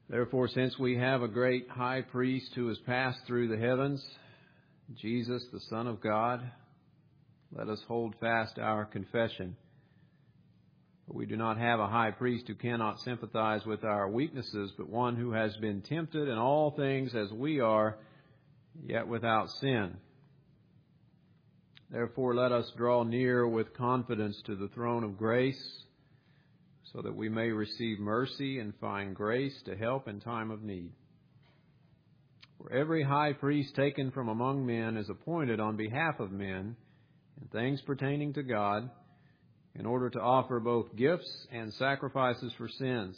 Therefore, since we have a great high priest who has passed through the heavens, Jesus, the Son of God, let us hold fast our confession. For we do not have a high priest who cannot sympathize with our weaknesses, but one who has been tempted in all things as we are, yet without sin. Therefore, let us draw near with confidence to the throne of grace, so that we may receive mercy and find grace to help in time of need. For every high priest taken from among men is appointed on behalf of men in things pertaining to God, in order to offer both gifts and sacrifices for sins.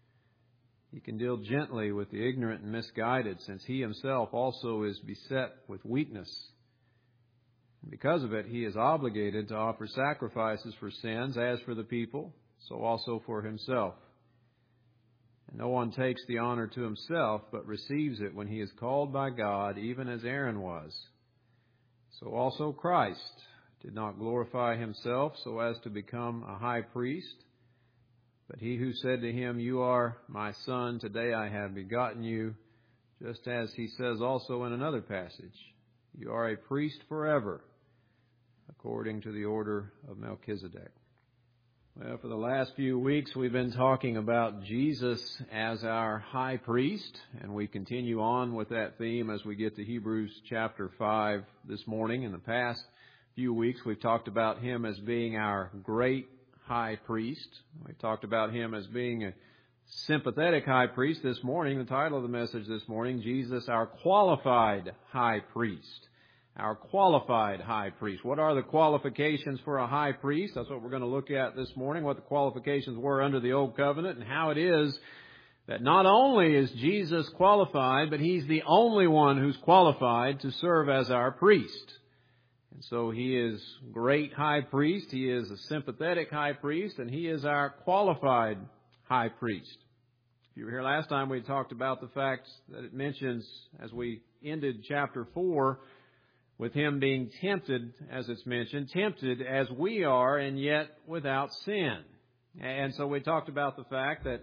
He can deal gently with the ignorant and misguided, since he himself also is beset with weakness. And because of it, he is obligated to offer sacrifices for sins, as for the people, so also for himself. And no one takes the honor to himself, but receives it when he is called by God, even as Aaron was. So also Christ did not glorify himself so as to become a high priest, but he who said to him, "You are my son, today I have begotten you," just as he says also in another passage, "You are a priest forever, according to the order of Melchizedek." Well, for the last few weeks, we've been talking about Jesus as our high priest, and we continue on with that theme as we get to Hebrews chapter 5 this morning. In the past few weeks, we've talked about him as being our great high priest. We talked about him as being a sympathetic high priest. This morning, the title of the message this morning, Jesus, our qualified high priest. Our qualified high priest. What are the qualifications for a high priest? That's what we're going to look at this morning, what the qualifications were under the Old Covenant, and how it is that not only is Jesus qualified, but he's the only one who's qualified to serve as our priest. And so he is great high priest, he is a sympathetic high priest, and he is our qualified high priest. If you were here last time, we talked about the fact that it mentions, as we ended chapter 4, with him being tempted, as it's mentioned, tempted as we are, and yet without sin. And so we talked about the fact that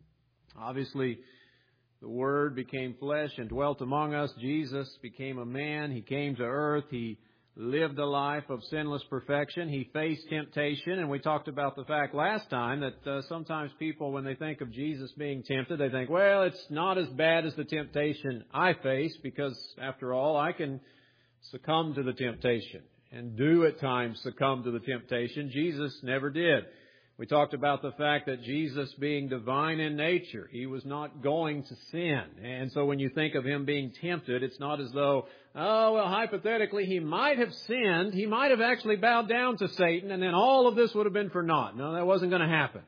obviously the Word became flesh and dwelt among us. Jesus became a man. He came to earth. He lived a life of sinless perfection. He faced temptation. And we talked about the fact last time that sometimes people, when they think of Jesus being tempted, they think, well, it's not as bad as the temptation I face, because after all, I can succumb to the temptation and do at times succumb to the temptation. Jesus never did. We talked about the fact that Jesus, being divine in nature, he was not going to sin. And so when you think of him being tempted, it's not as though, oh, well, hypothetically, he might have sinned. He might have actually bowed down to Satan, and then all of this would have been for naught. No, that wasn't going to happen.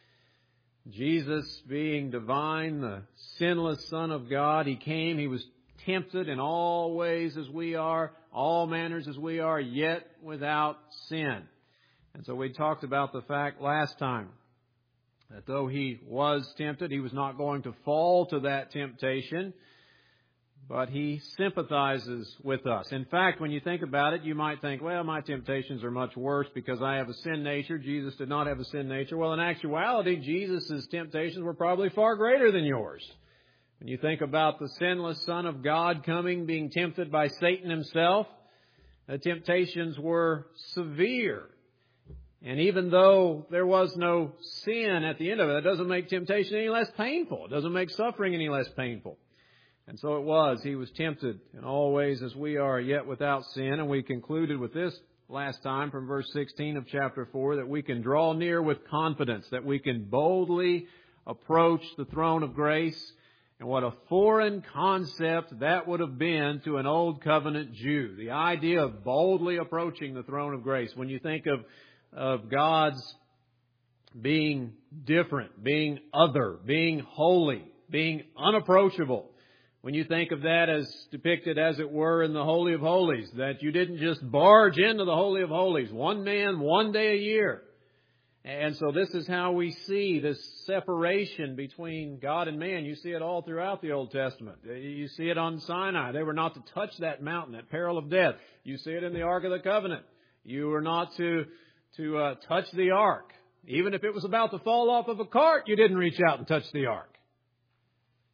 Jesus, being divine, the sinless Son of God, he came, he was tempted in all ways as we are, all manners as we are, yet without sin. And so we talked about the fact last time that though he was tempted, he was not going to fall to that temptation, but he sympathizes with us. In fact, when you think about it, you might think, well, my temptations are much worse because I have a sin nature. Jesus did not have a sin nature. Well, in actuality, Jesus' temptations were probably far greater than yours. When you think about the sinless Son of God coming, being tempted by Satan himself, the temptations were severe. And even though there was no sin at the end of it, it doesn't make temptation any less painful. It doesn't make suffering any less painful. And so it was. He was tempted in all ways as we are, yet without sin. And we concluded with this last time from verse 16 of chapter 4, that we can draw near with confidence, that we can boldly approach the throne of grace. And what a foreign concept that would have been to an Old Covenant Jew. The idea of boldly approaching the throne of grace. When you think of God's being different, being other, being holy, being unapproachable. When you think of that as depicted, as it were, in the Holy of Holies, that you didn't just barge into the Holy of Holies, one man, one day a year. And so this is how we see this separation between God and man. You see it all throughout the Old Testament. You see it on Sinai. They were not to touch that mountain at peril of death. You see it in the Ark of the Covenant. You were not to touch the Ark. Even if it was about to fall off of a cart, you didn't reach out and touch the Ark.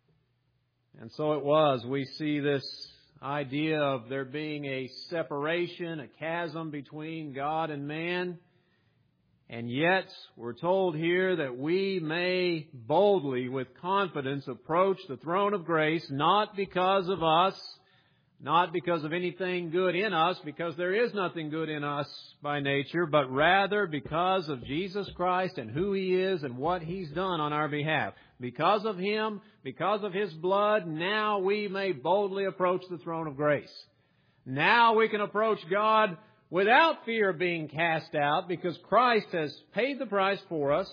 And so it was. We see this idea of there being a separation, a chasm between God and man. And yet, we're told here that we may boldly, with confidence, approach the throne of grace, not because of us, not because of anything good in us, because there is nothing good in us by nature, but rather because of Jesus Christ and who He is and what He's done on our behalf. Because of Him, because of His blood, now we may boldly approach the throne of grace. Now we can approach God without fear of being cast out, because Christ has paid the price for us,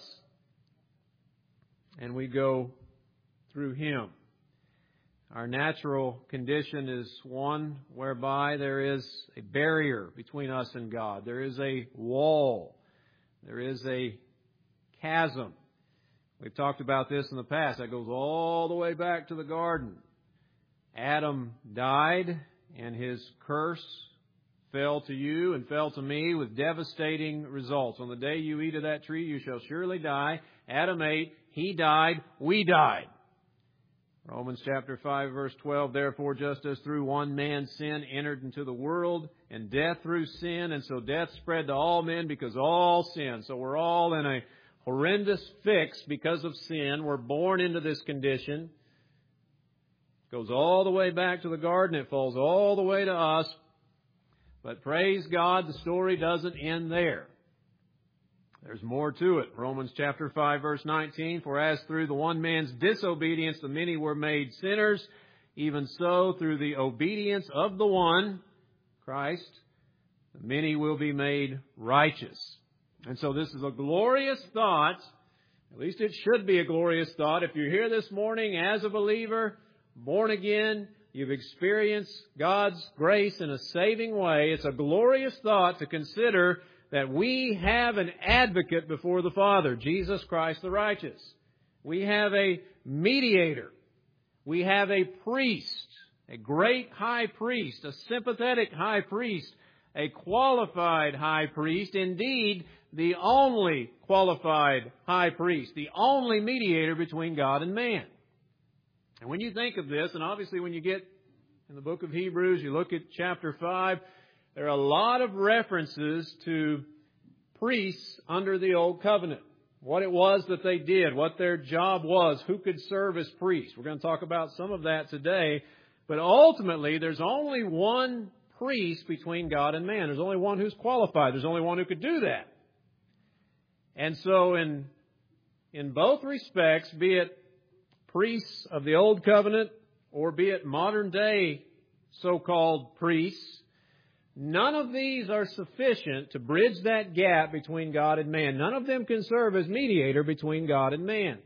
and we go through Him. Our natural condition is one whereby there is a barrier between us and God. There is a wall. There is a chasm. We've talked about this in the past. That goes all the way back to the garden. Adam died, and his curse fell to you and fell to me with devastating results. On the day you eat of that tree, you shall surely die. Adam ate, he died, we died. Romans chapter 5, verse 12, therefore, just as through one man sin entered into the world, and death through sin, and so death spread to all men because all sinned. So we're all in a horrendous fix because of sin. We're born into this condition. It goes all the way back to the garden. It falls all the way to us. But praise God, the story doesn't end there. There's more to it. Romans chapter 5, verse 19, for as through the one man's disobedience the many were made sinners, even so through the obedience of the one, Christ, the many will be made righteous. And so this is a glorious thought. At least it should be a glorious thought. If you're here this morning as a believer, born again, you've experienced God's grace in a saving way, it's a glorious thought to consider that we have an advocate before the Father, Jesus Christ the righteous. We have a mediator. We have a priest, a great high priest, a sympathetic high priest, a qualified high priest, indeed, the only qualified high priest, the only mediator between God and man. And when you think of this, and obviously when you get in the book of Hebrews, you look at chapter 5, there are a lot of references to priests under the Old Covenant. What it was that they did, what their job was, who could serve as priests. We're going to talk about some of that today. But ultimately, there's only one priest between God and man. There's only one who's qualified. There's only one who could do that. And so in both respects, be it priests of the Old Covenant or be it modern day so-called priests, none of these are sufficient to bridge that gap between God and man. None of them can serve as mediator between God and man.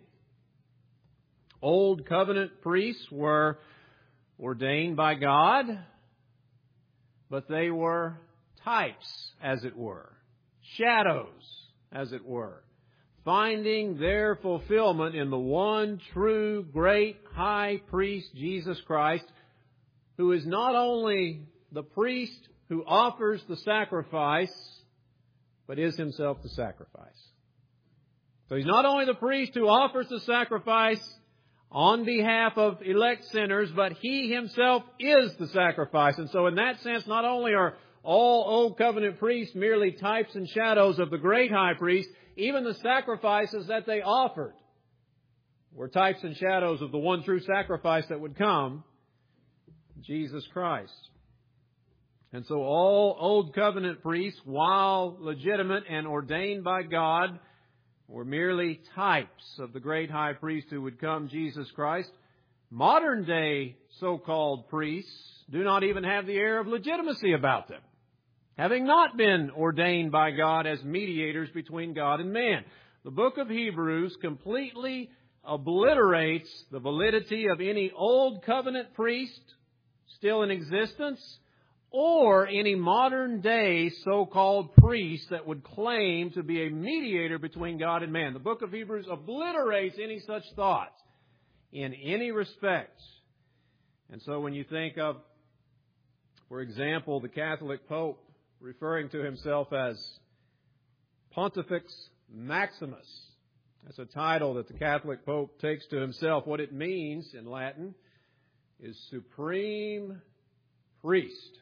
Old covenant priests were ordained by God, but they were types, as it were, shadows, as it were, finding their fulfillment in the one true great high priest, Jesus Christ, who is not only the priest who offers the sacrifice, but is Himself the sacrifice. So He's not only the priest who offers the sacrifice on behalf of elect sinners, but He Himself is the sacrifice. And so in that sense, not only are all Old Covenant priests merely types and shadows of the great high priest, even the sacrifices that they offered were types and shadows of the one true sacrifice that would come, Jesus Christ. And so all Old Covenant priests, while legitimate and ordained by God, were merely types of the great high priest who would come, Jesus Christ. Modern day so-called priests do not even have the air of legitimacy about them, having not been ordained by God as mediators between God and man. The book of Hebrews completely obliterates the validity of any Old Covenant priest still in existence, or any modern day so-called priest that would claim to be a mediator between God and man. The book of Hebrews obliterates any such thought in any respect. And so when you think of, for example, the Catholic Pope referring to himself as Pontifex Maximus, that's a title that the Catholic Pope takes to himself. What it means in Latin is Supreme Priest.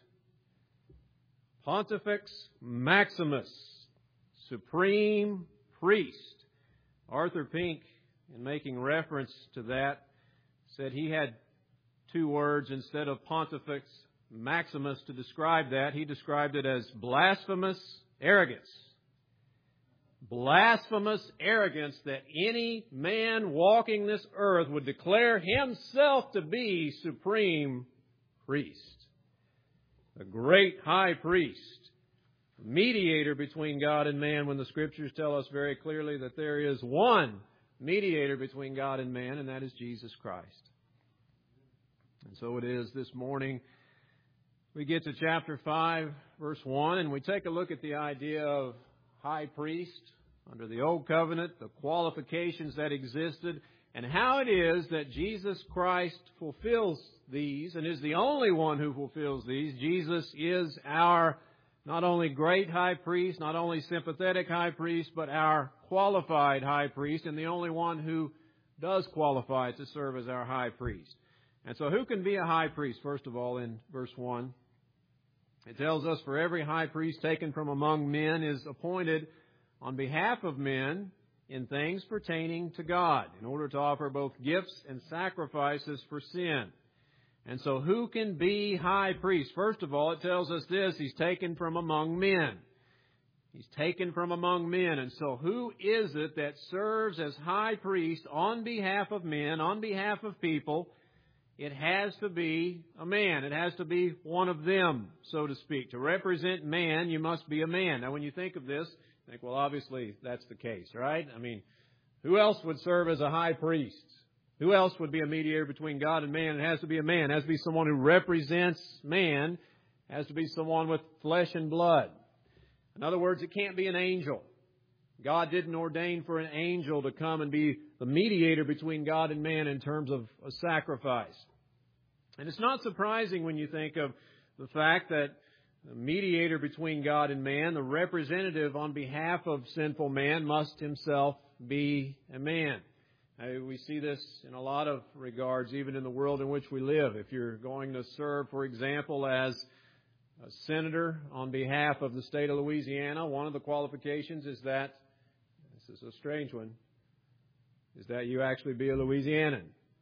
Pontifex Maximus, Supreme Priest. Arthur Pink, in making reference to that, said he had two words instead of Pontifex Maximus to describe that. He described it as blasphemous arrogance. Blasphemous arrogance that any man walking this earth would declare himself to be Supreme Priest. The great high priest, mediator between God and man, when the Scriptures tell us very clearly that there is one mediator between God and man, and that is Jesus Christ. And so it is this morning. We get to chapter 5, verse 1, and we take a look at the idea of high priest under the Old Covenant, the qualifications that existed, and how it is that Jesus Christ fulfills these and is the only one who fulfills these. Jesus is our not only great high priest, not only sympathetic high priest, but our qualified high priest, and the only one who does qualify to serve as our high priest. And so who can be a high priest? First of all, in verse 1, it tells us, for every high priest taken from among men is appointed on behalf of men in things pertaining to God, in order to offer both gifts and sacrifices for sin. And so who can be high priest? First of all, it tells us this: he's taken from among men. He's taken from among men. And so who is it that serves as high priest on behalf of men, on behalf of people? It has to be a man. It has to be one of them, so to speak. To represent man, you must be a man. Now, when you think of this, you think, well, obviously that's the case, right? I mean, who else would serve as a high priest? Who else would be a mediator between God and man? It has to be a man. It has to be someone who represents man. It has to be someone with flesh and blood. In other words, it can't be an angel. God didn't ordain for an angel to come and be the mediator between God and man in terms of a sacrifice. And it's not surprising when you think of the fact that the mediator between God and man, the representative on behalf of sinful man, must himself be a man. We see this in a lot of regards, even in the world in which we live. If you're going to serve, for example, as a senator on behalf of the state of Louisiana, one of the qualifications is that, this is a strange one, is that you actually be a Louisianan.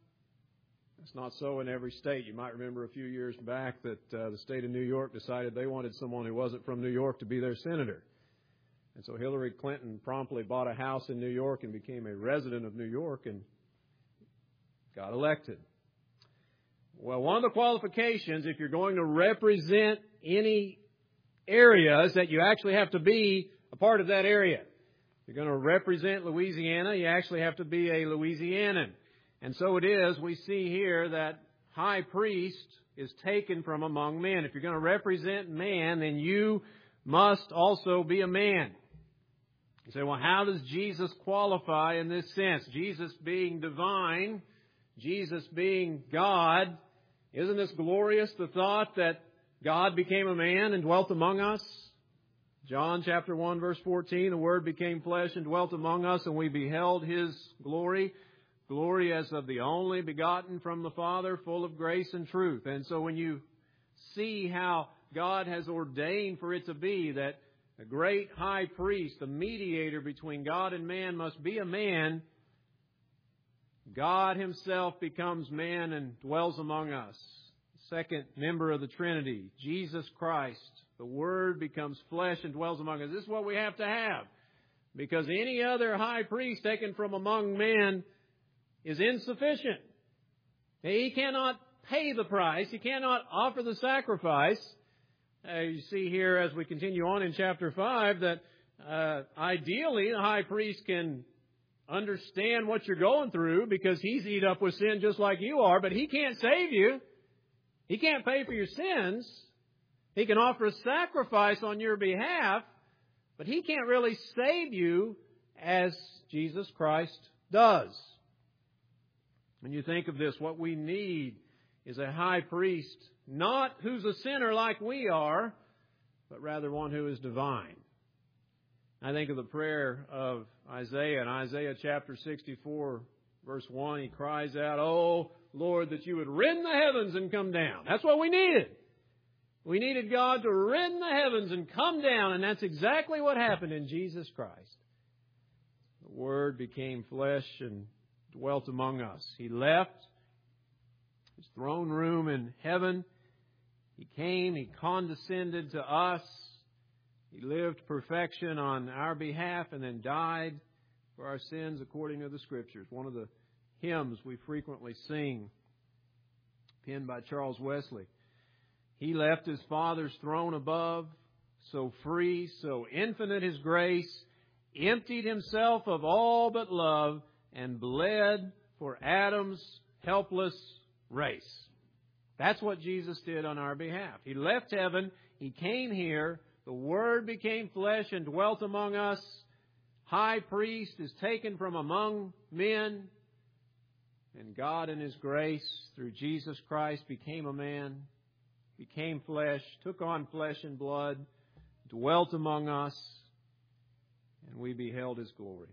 It's not so in every state. You might remember a few years back that the state of New York decided they wanted someone who wasn't from New York to be their senator. And so Hillary Clinton promptly bought a house in New York and became a resident of New York and got elected. Well, one of the qualifications, if you're going to represent any area, is that you actually have to be a part of that area. If you're going to represent Louisiana, you actually have to be a Louisianan. And so it is, we see here that high priest is taken from among men. If you're going to represent man, then you must also be a man. You say, well, how does Jesus qualify in this sense? Jesus being divine, Jesus being God. Isn't this glorious, the thought that God became a man and dwelt among us? John chapter 1, verse 14, the Word became flesh and dwelt among us, and we beheld His glory. Glory as of the only begotten from the Father, full of grace and truth. And so when you see how God has ordained for it to be that a great high priest, the mediator between God and man, must be a man, God Himself becomes man and dwells among us. Second member of the Trinity, Jesus Christ, the Word becomes flesh and dwells among us. This is what we have to have, because any other high priest taken from among men is insufficient. He cannot pay the price. He cannot offer the sacrifice. You see here as we continue on in chapter 5 that ideally the high priest can understand what you're going through because he's eat up with sin just like you are, but he can't save you. He can't pay for your sins. He can offer a sacrifice on your behalf, but he can't really save you as Jesus Christ does. When you think of this, what we need is a high priest, not who's a sinner like we are, but rather one who is divine. I think of the prayer of Isaiah in Isaiah chapter 64, Verse 1, he cries out, "Oh, Lord, that you would rend the heavens and come down." That's what we needed. We needed God to rend the heavens and come down, and that's exactly what happened in Jesus Christ. The Word became flesh and dwelt among us. He left His throne room in heaven. He came, He condescended to us. He lived perfection on our behalf and then died for our sins according to the Scriptures. One of the hymns we frequently sing, penned by Charles Wesley. He left His Father's throne above, so free, so infinite His grace, emptied Himself of all but love, and bled for Adam's helpless race. That's what Jesus did on our behalf. He left heaven, He came here, the Word became flesh and dwelt among us. High priest is taken from among men, and God in His grace, through Jesus Christ, became a man, became flesh, took on flesh and blood, dwelt among us, and we beheld His glory.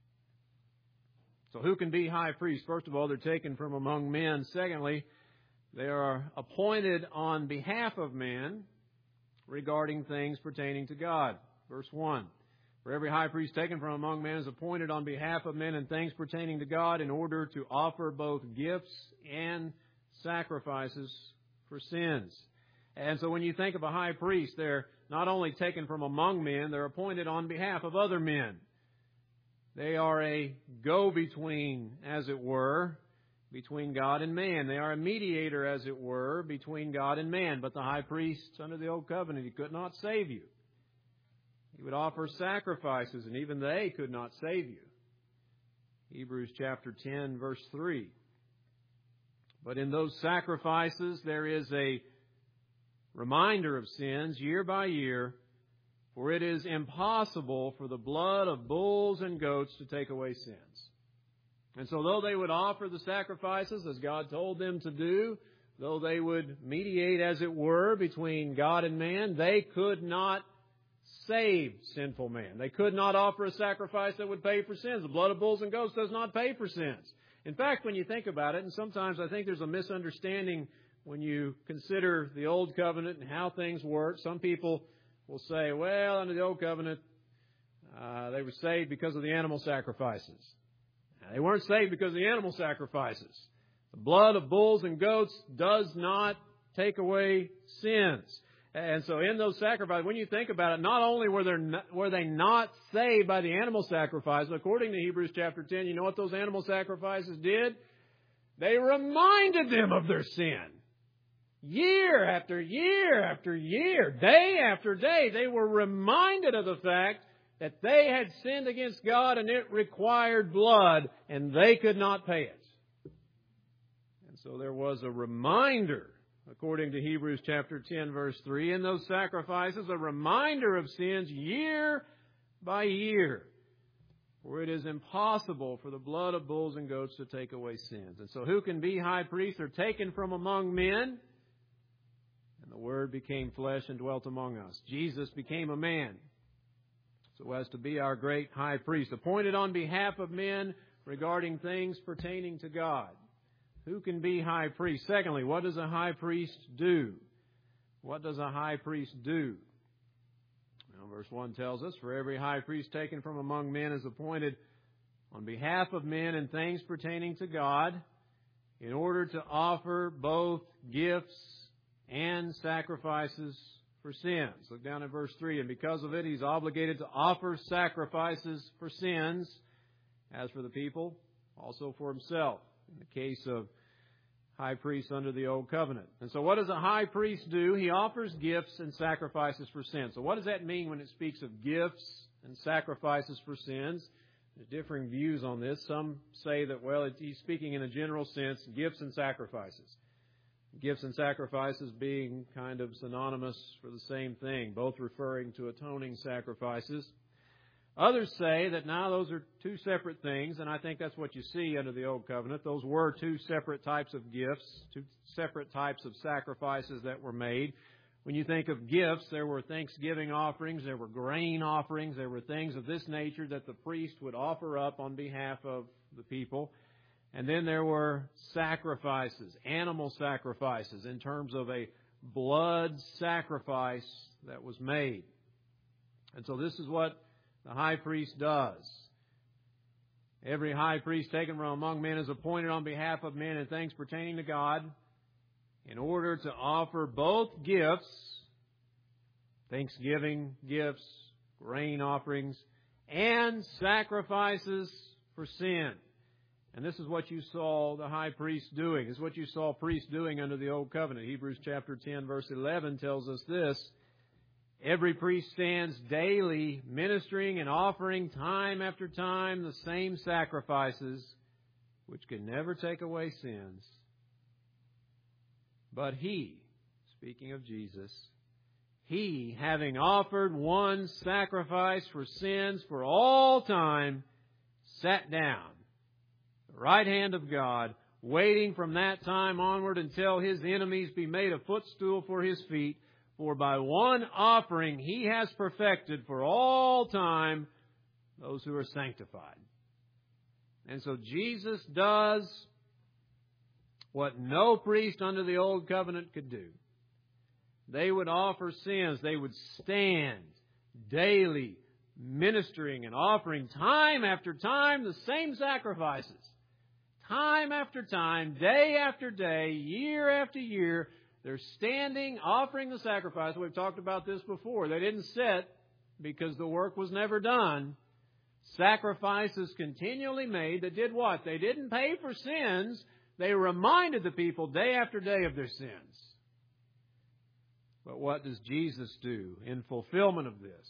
So who can be high priest? First of all, they're taken from among men. Secondly, they are appointed on behalf of men regarding things pertaining to God. Verse 1. For every high priest taken from among men is appointed on behalf of men in things pertaining to God in order to offer both gifts and sacrifices for sins. And so when you think of a high priest, they're not only taken from among men, they're appointed on behalf of other men. They are a go-between, as it were, between God and man. They are a mediator, as it were, between God and man. But the high priest under the Old Covenant, he could not save you. He would offer sacrifices, and even they could not save you. Hebrews chapter 10, verse 3. But in those sacrifices, there is a reminder of sins year by year, for it is impossible for the blood of bulls and goats to take away sins. And so though they would offer the sacrifices as God told them to do, though they would mediate, as it were, between God and man, they could not save sinful man. They could not offer a sacrifice that would pay for sins. The blood of bulls and goats does not pay for sins. In fact, when you think about it, and sometimes I think there's a misunderstanding when you consider the Old Covenant and how things work. Some people will say, well, under the Old Covenant, they were saved because of the animal sacrifices. Now, they weren't saved because of the animal sacrifices. The blood of bulls and goats does not take away sins. And so in those sacrifices, when you think about it, not only were they not saved by the animal sacrifice, according to Hebrews chapter 10, you know what those animal sacrifices did? They reminded them of their sin. Year after year after year, day after day, they were reminded of the fact that they had sinned against God and it required blood and they could not pay it. And so there was a reminder, according to Hebrews chapter 10, verse 3, in those sacrifices, a reminder of sins year by year. For it is impossible for the blood of bulls and goats to take away sins. And so who can be high priests? They're taken from among men. And the Word became flesh and dwelt among us. Jesus became a man so as to be our great high priest, appointed on behalf of men regarding things pertaining to God. Who can be high priest? Secondly, what does a high priest do? What does a high priest do? Well, verse 1 tells us, for every high priest taken from among men is appointed on behalf of men in things pertaining to God in order to offer both gifts and sacrifices for sins. Look down at verse 3. And because of it, he's obligated to offer sacrifices for sins, as for the people, also for himself, in the case of high priests under the Old Covenant. And so what does a high priest do? He offers gifts and sacrifices for sins. So what does that mean when it speaks of gifts and sacrifices for sins? There's differing views on this. Some say that, well, he's speaking in a general sense, gifts and sacrifices. Gifts and sacrifices being kind of synonymous for the same thing, both referring to atoning sacrifices. Others say that now those are two separate things, and I think that's what you see under the Old Covenant. Those were two separate types of gifts, two separate types of sacrifices that were made. When you think of gifts, there were thanksgiving offerings, there were grain offerings, there were things of this nature that the priest would offer up on behalf of the people. And then there were sacrifices, animal sacrifices, in terms of a blood sacrifice that was made. And so this is what the high priest does. Every high priest taken from among men is appointed on behalf of men in things pertaining to God, in order to offer both gifts, thanksgiving gifts, grain offerings, and sacrifices for sin. And this is what you saw the high priest doing. This is what you saw priests doing under the Old Covenant. Hebrews chapter 10, verse 11 tells us this. Every priest stands daily ministering and offering time after time the same sacrifices, which can never take away sins. But He, speaking of Jesus, He, having offered one sacrifice for sins for all time, sat down at the right hand of God, waiting from that time onward until His enemies be made a footstool for His feet. For by one offering He has perfected for all time those who are sanctified. And so Jesus does what no priest under the Old Covenant could do. They would offer sins. They would stand daily ministering and offering time after time the same sacrifices. Time after time, day after day, year after year, they're standing, offering the sacrifice. We've talked about this before. They didn't sit because the work was never done. Sacrifices continually made that did what? They didn't pay for sins. They reminded the people day after day of their sins. But what does Jesus do in fulfillment of this?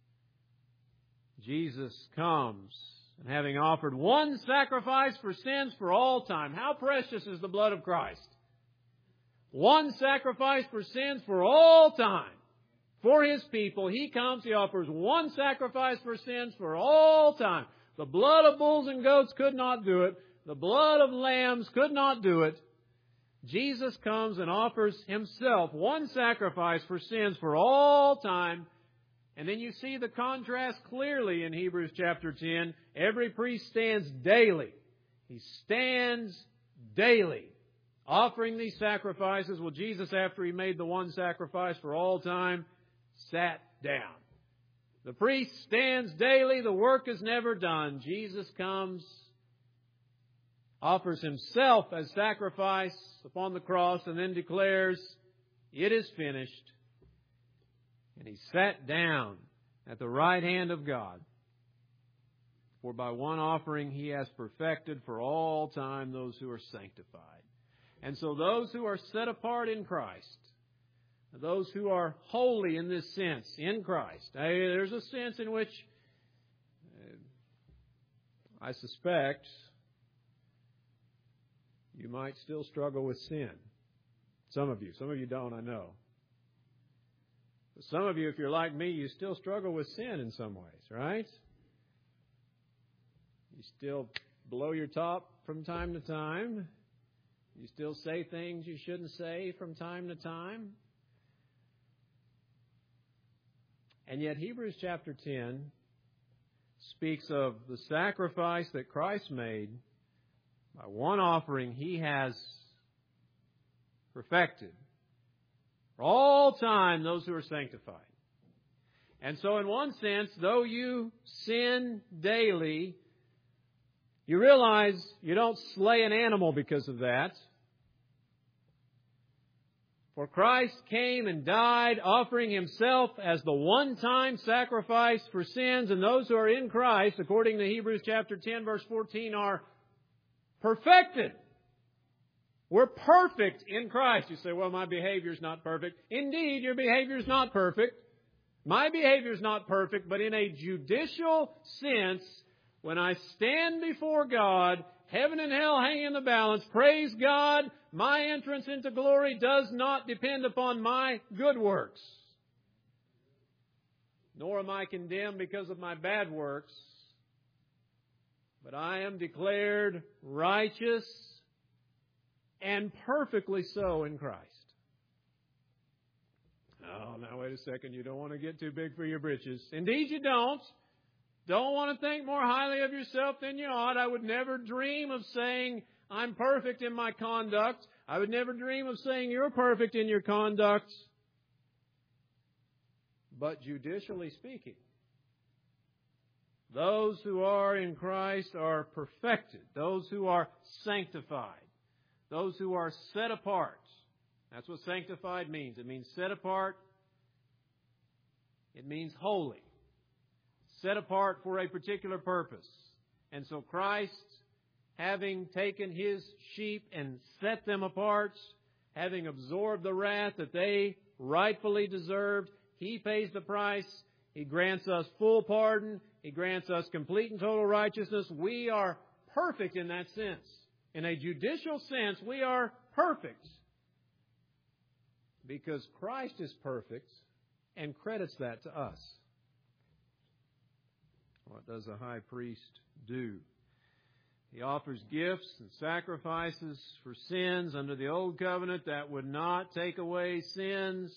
Jesus comes, and having offered one sacrifice for sins for all time. How precious is the blood of Christ? One sacrifice for sins for all time. For His people, He comes, He offers one sacrifice for sins for all time. The blood of bulls and goats could not do it. The blood of lambs could not do it. Jesus comes and offers Himself one sacrifice for sins for all time. And then you see the contrast clearly in Hebrews chapter 10. Every priest stands daily. He stands daily, offering these sacrifices. Well, Jesus, after He made the one sacrifice for all time, sat down. The priest stands daily. The work is never done. Jesus comes, offers Himself as sacrifice upon the cross, and then declares, "It is finished." And He sat down at the right hand of God. For by one offering He has perfected for all time those who are sanctified. And so those who are set apart in Christ, those who are holy in this sense, in Christ. There's a sense in which I suspect you might still struggle with sin. Some of you don't, I know. But some of you, if you're like me, you still struggle with sin in some ways, right? You still blow your top from time to time. You still say things you shouldn't say from time to time. And yet Hebrews chapter 10 speaks of the sacrifice that Christ made. By one offering He has perfected for all time those who are sanctified. And so in one sense, though you sin daily, you realize you don't slay an animal because of that. For Christ came and died, offering Himself as the one-time sacrifice for sins. And those who are in Christ, according to Hebrews chapter 10, verse 14, are perfected. We're perfect in Christ. You say, well, my behavior's not perfect. Indeed, your behavior's not perfect. My behavior's not perfect, but in a judicial sense, when I stand before God, heaven and hell hang in the balance, praise God, my entrance into glory does not depend upon my good works. Nor am I condemned because of my bad works. But I am declared righteous and perfectly so in Christ. Oh, now wait a second. You don't want to get too big for your britches. Indeed you don't. don't want to think more highly of yourself than you ought. I would never dream of saying I'm perfect in my conduct. I would never dream of saying you're perfect in your conduct. But judicially speaking, those who are in Christ are perfected. Those who are sanctified. Those who are set apart. That's what sanctified means. It means set apart. It means holy. Set apart for a particular purpose. And so Christ, having taken His sheep and set them apart, having absorbed the wrath that they rightfully deserved, He pays the price. He grants us full pardon. He grants us complete and total righteousness. We are perfect in that sense. In a judicial sense, we are perfect. Because Christ is perfect and credits that to us. What does a high priest do? He offers gifts and sacrifices for sins under the old covenant that would not take away sins.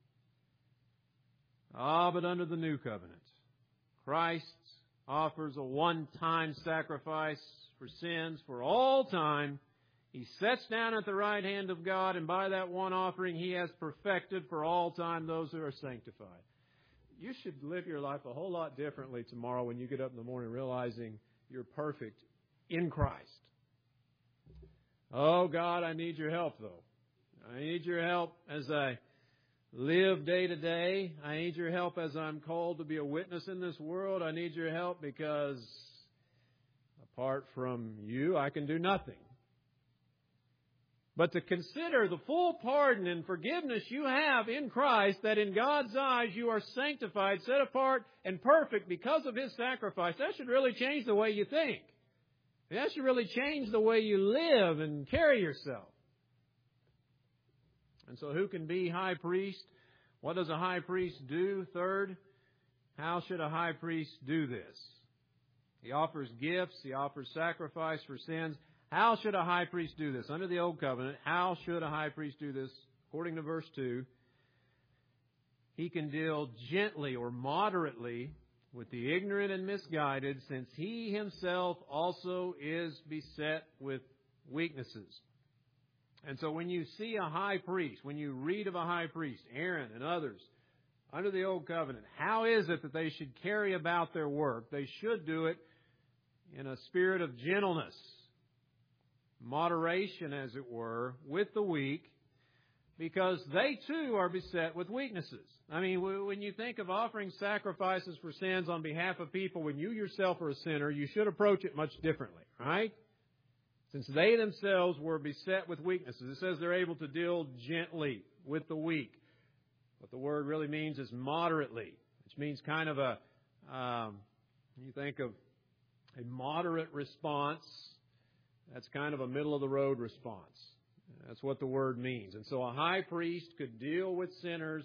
But under the new covenant, Christ offers a one-time sacrifice for sins for all time. He sits down at the right hand of God, and by that one offering, He has perfected for all time those who are sanctified. You should live your life a whole lot differently tomorrow when you get up in the morning realizing you're perfect in Christ. Oh, God, I need your help, though. I need your help as I live day to day. I need your help as I'm called to be a witness in this world. I need your help because apart from you, I can do nothing. But to consider the full pardon and forgiveness you have in Christ, that in God's eyes you are sanctified, set apart, and perfect because of His sacrifice, that should really change the way you think. That should really change the way you live and carry yourself. And so who can be high priest? What does a high priest do? Third, how should a high priest do this? He offers gifts. He offers sacrifice for sins. How should a high priest do this? Under the Old Covenant, how should a high priest do this? According to verse 2, he can deal gently or moderately with the ignorant and misguided, since he himself also is beset with weaknesses. And so when you see a high priest, when you read of a high priest, Aaron and others, under the Old Covenant, how is it that they should carry about their work? They should do it in a spirit of gentleness, moderation, as it were, with the weak, because they too are beset with weaknesses. I mean, when you think of offering sacrifices for sins on behalf of people, when you yourself are a sinner, you should approach it much differently, right? Since they themselves were beset with weaknesses. It says they're able to deal gently with the weak. What the word really means is moderately, which means kind of you think of a moderate response. That's kind of a middle-of-the-road response. That's what the word means. And so a high priest could deal with sinners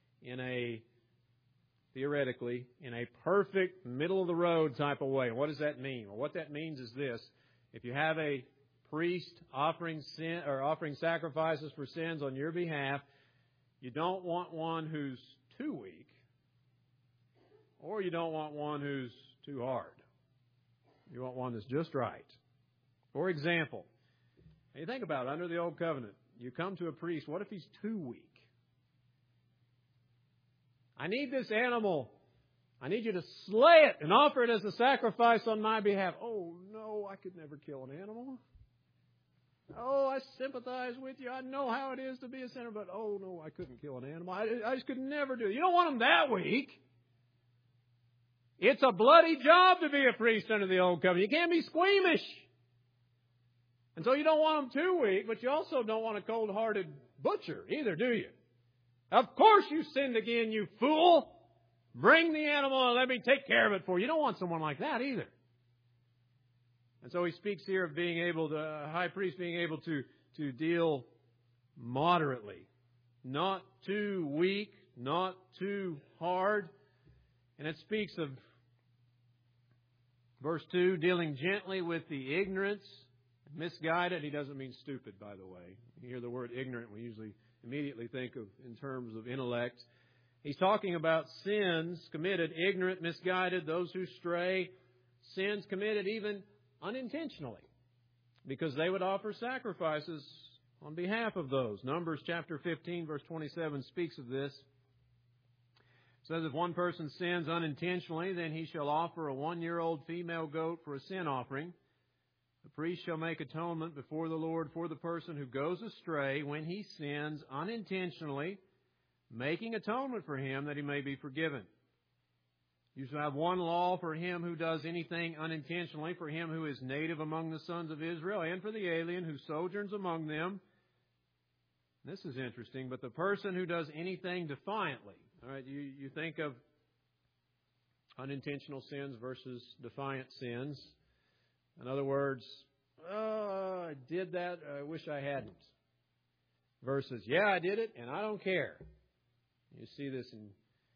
theoretically, in a perfect, middle-of-the-road type of way. What does that mean? Well, what that means is this. If you have a priest offering sacrifices for sins on your behalf, you don't want one who's too weak, or you don't want one who's too hard. You want one that's just right. For example, you think about it, under the Old Covenant, you come to a priest, what if he's too weak? I need this animal. I need you to slay it and offer it as a sacrifice on my behalf. Oh, no, I could never kill an animal. Oh, I sympathize with you. I know how it is to be a sinner, but oh, no, I couldn't kill an animal. I just could never do it. You don't want them that weak. It's a bloody job to be a priest under the Old Covenant. You can't be squeamish. And so you don't want them too weak, but you also don't want a cold-hearted butcher either, do you? Of course you sinned again, you fool. Bring the animal and let me take care of it for you. You don't want someone like that either. And so he speaks here of being able to, a high priest being able to deal moderately. Not too weak, not too hard. And it speaks of, verse 2, dealing gently with the ignorant, misguided. He doesn't mean stupid, by the way. You hear the word ignorant, we usually immediately think of in terms of intellect. He's talking about sins committed, ignorant, misguided, those who stray, sins committed even unintentionally, because they would offer sacrifices on behalf of those. Numbers chapter 15, verse 27 speaks of this. It says, if one person sins unintentionally, then he shall offer a 1-year-old female goat for a sin offering. The priest shall make atonement before the Lord for the person who goes astray when he sins unintentionally, making atonement for him that he may be forgiven. You shall have one law for him who does anything unintentionally, for him who is native among the sons of Israel, and for the alien who sojourns among them. This is interesting, but the person who does anything defiantly. All right, you think of unintentional sins versus defiant sins. In other words, oh, I did that, I wish I hadn't. Versus, yeah, I did it, and I don't care. You see this in,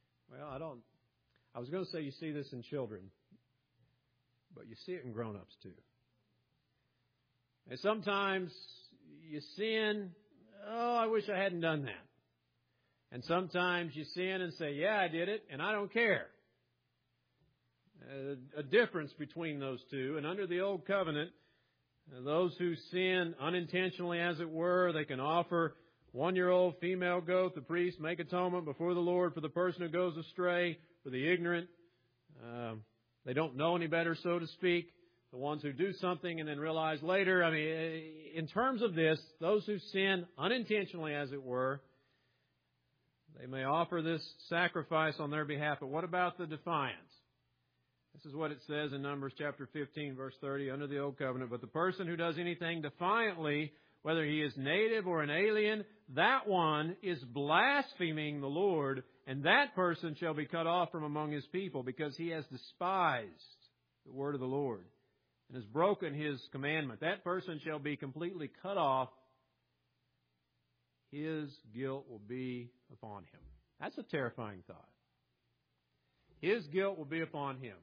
I was going to say you see this in children, but you see it in grown-ups too. And sometimes you sin, oh, I wish I hadn't done that. And sometimes you sin and say, yeah, I did it, and I don't care. A difference between those two. And under the Old Covenant, those who sin unintentionally, as it were, they can offer 1-year-old female goat. The priest make atonement before the Lord for the person who goes astray, for the ignorant. They don't know any better, so to speak. The ones who do something and then realize later. I mean, in terms of this, those who sin unintentionally, as it were, they may offer this sacrifice on their behalf. But what about the defiance? This is what it says in Numbers chapter 15, verse 30, under the Old Covenant. But the person who does anything defiantly, whether he is native or an alien, that one is blaspheming the Lord, and that person shall be cut off from among his people, because he has despised the word of the Lord and has broken his commandment. That person shall be completely cut off. His guilt will be upon him. That's a terrifying thought. His guilt will be upon him.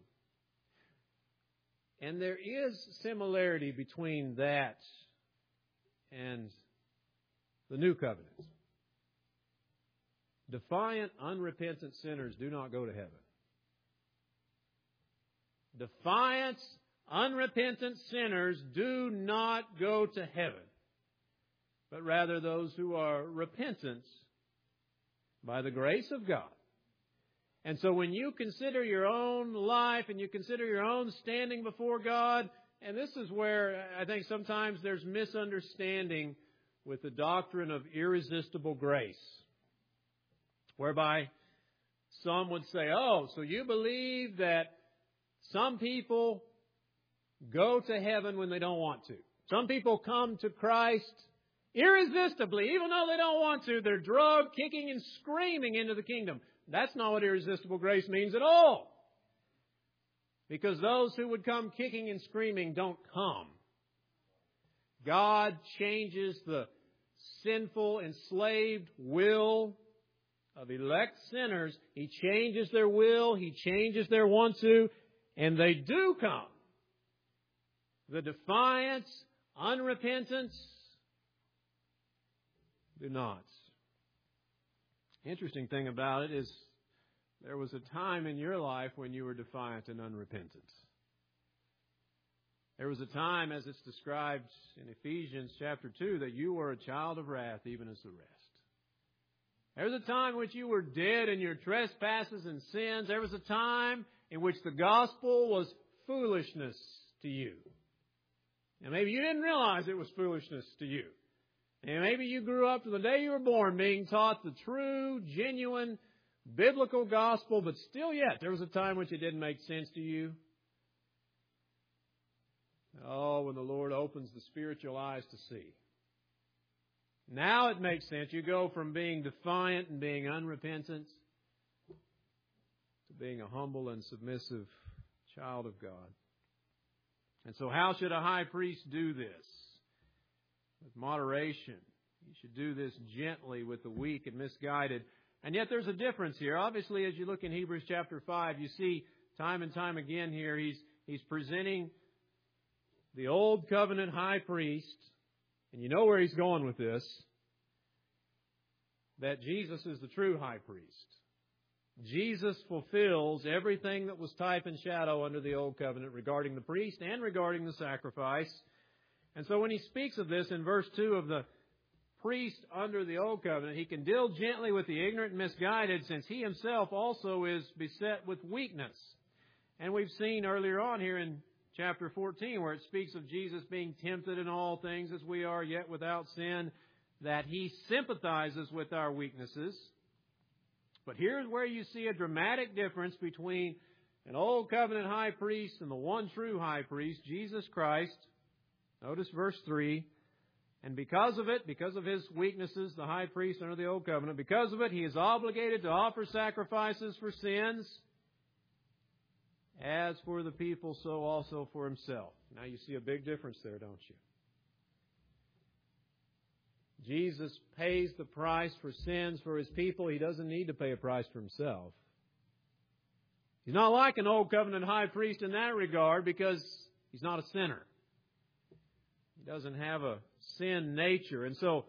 And there is similarity between that and the New Covenant. Defiant, unrepentant sinners do not go to heaven. Defiant, unrepentant sinners do not go to heaven, but rather those who are repentant by the grace of God. And so when you consider your own life and you consider your own standing before God, and this is where I think sometimes there's misunderstanding with the doctrine of irresistible grace, whereby some would say, oh, so you believe that some people go to heaven when they don't want to. Some people come to Christ irresistibly, even though they don't want to. They're drugged, kicking and screaming into the kingdom. That's not what irresistible grace means at all. Because those who would come kicking and screaming don't come. God changes the sinful, enslaved will of elect sinners. He changes their will. He changes their want to. And they do come. The defiance, unrepentance, do not. Interesting thing about it is there was a time in your life when you were defiant and unrepentant. There was a time, as it's described in Ephesians chapter 2, that you were a child of wrath, even as the rest. There was a time in which you were dead in your trespasses and sins. There was a time in which the gospel was foolishness to you. And maybe you didn't realize it was foolishness to you. And maybe you grew up to the day you were born being taught the true, genuine, biblical gospel, but still yet there was a time which it didn't make sense to you. Oh, when the Lord opens the spiritual eyes to see. Now it makes sense. You go from being defiant and being unrepentant to being a humble and submissive child of God. And so how should a high priest do this? With moderation. You should do this gently with the weak and misguided. And yet there's a difference here. Obviously, as you look in Hebrews chapter 5, you see time and time again here, he's presenting the old covenant high priest, and you know where he's going with this, that Jesus is the true high priest. Jesus fulfills everything that was type and shadow under the Old Covenant regarding the priest and regarding the sacrifice. And so when he speaks of this in verse 2 of the priest under the Old Covenant, he can deal gently with the ignorant and misguided, since he himself also is beset with weakness. And we've seen earlier on here in chapter 14, where it speaks of Jesus being tempted in all things as we are, yet without sin, that he sympathizes with our weaknesses. But here's where you see a dramatic difference between an Old Covenant high priest and the one true high priest, Jesus Christ. Notice verse 3. And because of it, because of his weaknesses, the high priest under the Old Covenant, because of it, he is obligated to offer sacrifices for sins, as for the people, so also for himself. Now you see a big difference there, don't you? Jesus pays the price for sins for his people. He doesn't need to pay a price for himself. He's not like an Old Covenant high priest in that regard, because he's not a sinner. He doesn't have a sin nature. And so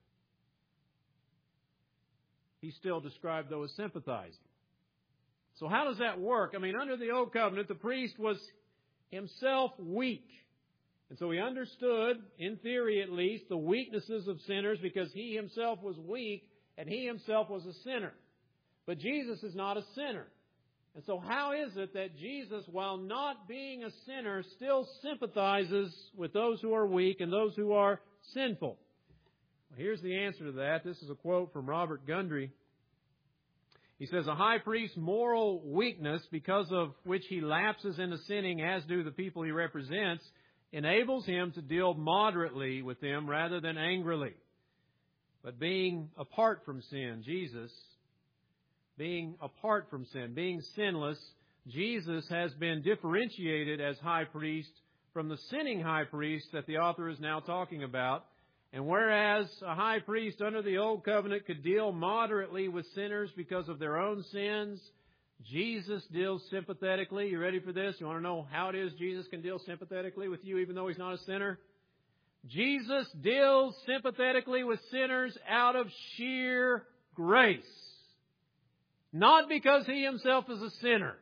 he's still described, though, as sympathizing. So how does that work? I mean, under the Old Covenant, the priest was himself weak. And so he understood, in theory at least, the weaknesses of sinners, because he himself was weak and he himself was a sinner. But Jesus is not a sinner. And so how is it that Jesus, while not being a sinner, still sympathizes with those who are weak and those who are sinful? Well, here's the answer to that. This is a quote from Robert Gundry. He says, a high priest's moral weakness, because of which he lapses into sinning, as do the people he represents, enables him to deal moderately with them rather than angrily. But being apart from sin, Jesus, being apart from sin, being sinless, Jesus has been differentiated as high priest from the sinning high priest that the author is now talking about. And whereas a high priest under the Old Covenant could deal moderately with sinners because of their own sins, Jesus deals sympathetically. You ready for this? You want to know how it is Jesus can deal sympathetically with you even though he's not a sinner? Jesus deals sympathetically with sinners out of sheer grace. Not because he himself is a sinner,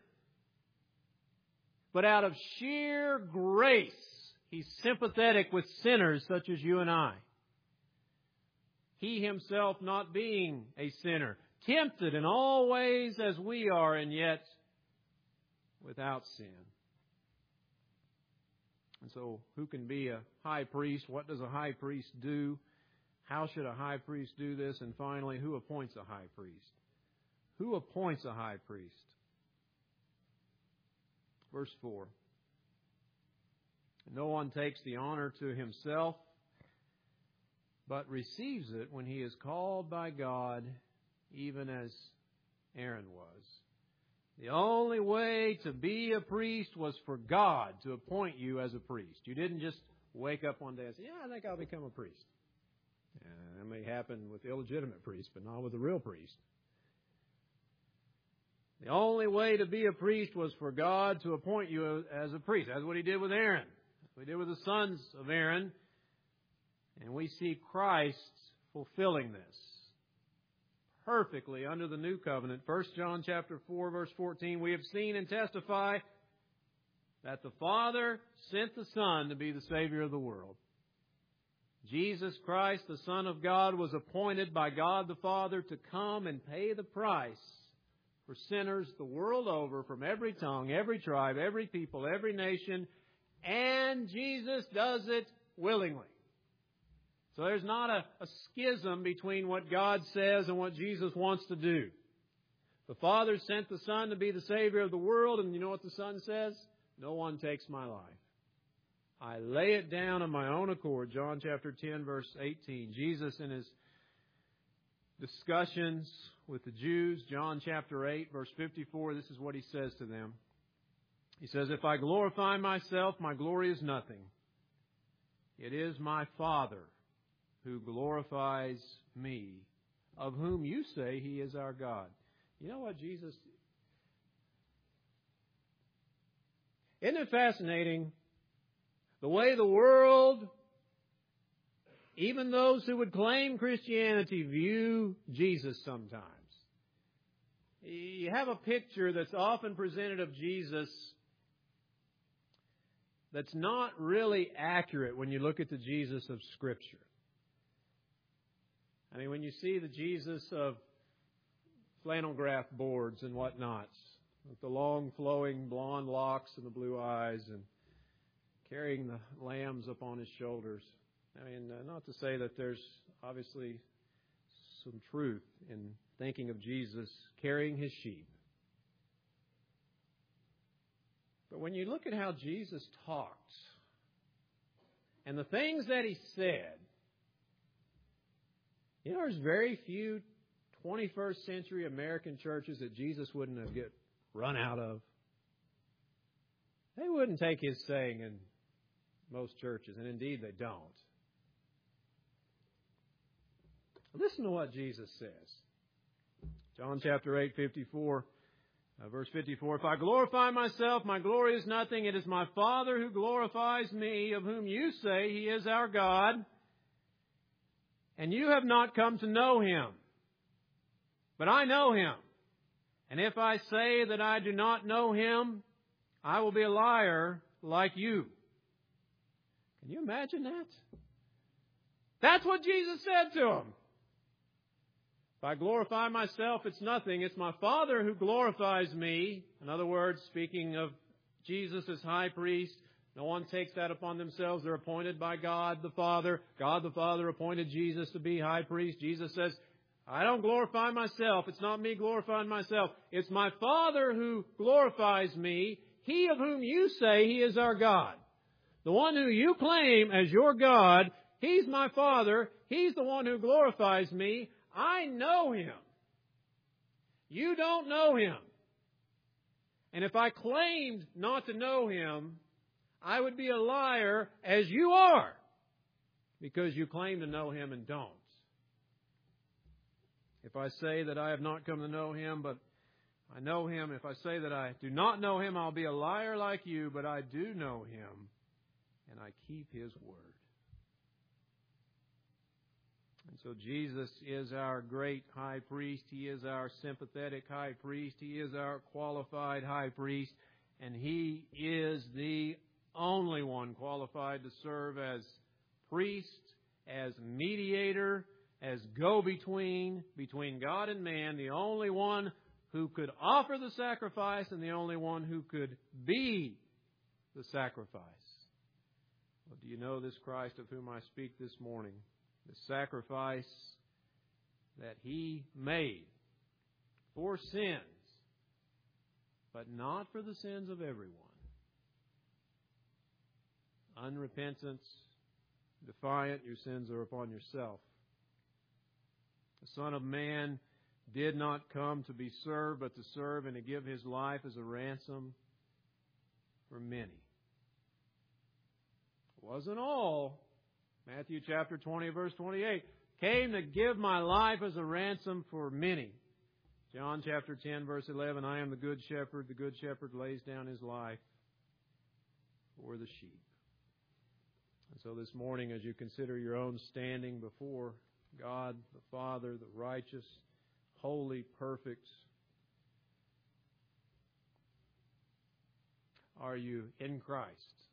but out of sheer grace, he's sympathetic with sinners such as you and I. He himself not being a sinner, tempted in all ways as we are, and yet without sin. And so, who can be a high priest? What does a high priest do? How should a high priest do this? And finally, who appoints a high priest? Who appoints a high priest? Verse 4. No one takes the honor to himself, but receives it when he is called by God, even as Aaron was. The only way to be a priest was for God to appoint you as a priest. You didn't just wake up one day and say, I think I'll become a priest. That may happen with illegitimate priests, but not with a real priest. The only way to be a priest was for God to appoint you as a priest. That's what he did with Aaron. That's what he did with the sons of Aaron. And we see Christ fulfilling this perfectly under the new covenant. 1 John chapter 4, verse 14, we have seen and testify that the Father sent the Son to be the Savior of the world. Jesus Christ, the Son of God, was appointed by God the Father to come and pay the price for sinners the world over, from every tongue, every tribe, every people, every nation, and Jesus does it willingly. So there's not a schism between what God says and what Jesus wants to do. The Father sent the Son to be the Savior of the world, and you know what the Son says? No one takes my life. I lay it down on my own accord. John chapter 10, verse 18. Jesus, in his discussions with the Jews, John chapter 8, verse 54, this is what he says to them. He says, if I glorify myself, my glory is nothing. It is my Father who glorifies me, of whom you say he is our God. You know what Jesus... Isn't it fascinating the way the world, even those who would claim Christianity, view Jesus sometimes? you have a picture that's often presented of Jesus that's not really accurate when you look at the Jesus of Scripture. I mean, when you see the Jesus of flannel graph boards and whatnots, with the long flowing blonde locks and the blue eyes and carrying the lambs upon his shoulders. I mean, not to say that there's obviously some truth in thinking of Jesus carrying his sheep. But when you look at how Jesus talked and the things that he said, you know, there's very few 21st century American churches that Jesus wouldn't have get run out of. They wouldn't take his saying in most churches, and indeed they don't. Listen to what Jesus says. John chapter 8, 54. Verse 54, if I glorify myself, my glory is nothing. It is my Father who glorifies me, of whom you say he is our God. And you have not come to know him. But I know him. And if I say that I do not know him, I will be a liar like you. Can you imagine that? That's what Jesus said to him. If I glorify myself, it's nothing. It's my Father who glorifies me. In other words, speaking of Jesus as high priest, no one takes that upon themselves. They're appointed by God the Father. God the Father appointed Jesus to be high priest. Jesus says, I don't glorify myself. It's not me glorifying myself. It's my Father who glorifies me. He of whom you say he is our God. The one who you claim as your God, he's my Father. He's the one who glorifies me. I know him. You don't know him. And if I claimed not to know him, I would be a liar as you are, because you claim to know him and don't. If I say that I have not come to know him, but I know him, if I say that I do not know him, I'll be a liar like you, but I do know him, and I keep his word. And so Jesus is our great high priest. He is our sympathetic high priest. He is our qualified high priest. And he is the only one qualified to serve as priest, as mediator, as go-between, between God and man, the only one who could offer the sacrifice and the only one who could be the sacrifice. Well, do you know this Christ of whom I speak this morning? The sacrifice that he made for sins, but not for the sins of everyone. Unrepentant, defiant, your sins are upon yourself. The Son of Man did not come to be served, but to serve and to give his life as a ransom for many. It wasn't all. Matthew chapter 20, verse 28. Came to give my life as a ransom for many. John chapter 10, verse 11. I am the good shepherd. The good shepherd lays down his life for the sheep. And so this morning, as you consider your own standing before God, the Father, the righteous, holy, perfect, are you in Christ?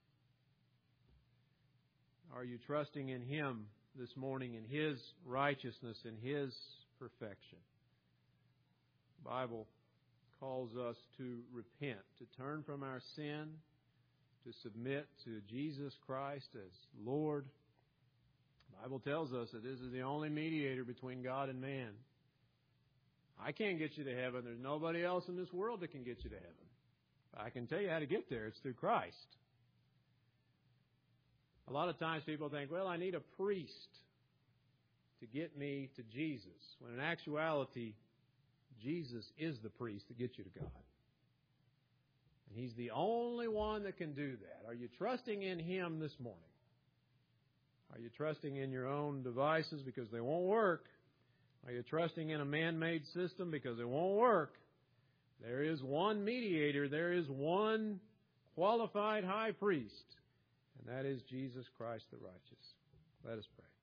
Are you trusting in him this morning, in his righteousness, in his perfection? The Bible calls us to repent, to turn from our sin, to submit to Jesus Christ as Lord. The Bible tells us that this is the only mediator between God and man. I can't get you to heaven. There's nobody else in this world that can get you to heaven. I can tell you how to get there. It's through Christ. A lot of times people think, well, I need a priest to get me to Jesus. When in actuality, Jesus is the priest that gets you to God. And he's the only one that can do that. Are you trusting in him this morning? Are you trusting in your own devices because they won't work? Are you trusting in a man-made system because it won't work? There is one mediator. There is one qualified high priest. And that is Jesus Christ the righteous. Let us pray.